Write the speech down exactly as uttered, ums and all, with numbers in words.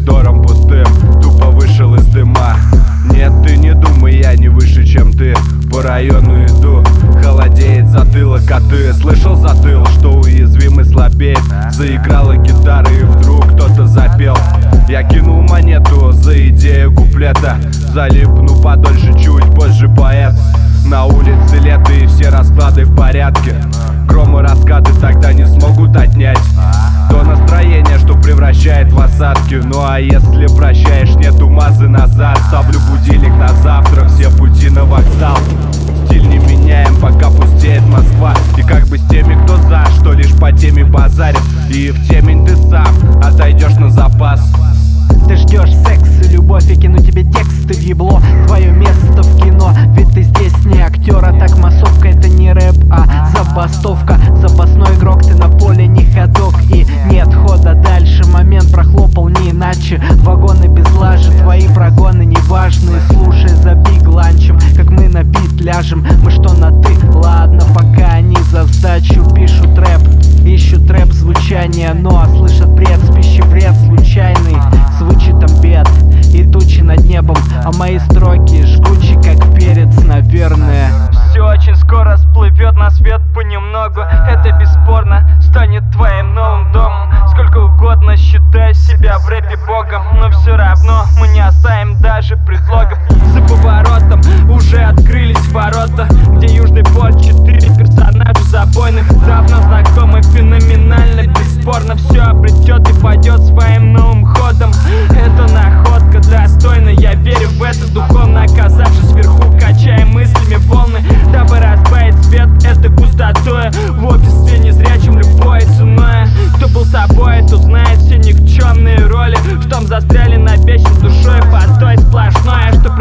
коридором пустым тупо вышел из дыма. Нет, ты не думай, я не выше, чем ты. По району иду, холодеет затылок, а ты слышал, затыл, что уязвимый слабеет? Заиграла гитара и вдруг кто-то запел. Я кинул монету за идею куплета. Залипну подольше, чуть позже поэт. На улице лето и все расклады в порядке. Громы раскаты тогда не смогут отнять то настроение, что превращает в осадки. Ну а если прощаешь, нету мазы назад. Ставлю будильник на завтра, все пути на вокзал. Стиль не меняем, пока пустеет Москва. И как бы с теми, кто за, что лишь по теме базарит. И в темень ты сам отойдешь на запас. Ты ждешь секс и любовь, я кину тебе тексты в ебло. Твое место в кино, ведь ты здесь не актер. А так массовка, это не рэп, а забастовка. Запасной игрок, ты на поле не ходок. И нет хода дальше, момент прохлопал не иначе. Вагоны без лажи, твои прогоны неважные. Слушай за биг-ланчем, как мы на бит ляжем. Мы что на ты? Ладно, пока они за сдачу пишут рэп. Ищут рэп звучание, но слышат бред с пищи вред случайный. С вычетом бед и тучи над небом, а мои строки жгучи, как перец, наверное. Все очень скоро всплывет на свет понемногу. Это бесспорно станет твоим новым домом. Сколько угодно считай себя в рэпе богом, но все равно мы не оставим даже предлогов. За поворотом уже открылись ворота, где Южный порт, четыре персонажа забойных. Давно знакомы, феноменально, бесспорно. Все обретет и пойдет своим новым ходом. Это находка достойна, я верю в это. Духовно оказавшись вверху, качаем мыслями волны, дабы разбавить свет этой пустотой. В обществе незрячим любой ценой. Кто был собой, тот знает все никчемные роли, в том застряли навечно душой по той сплошной, что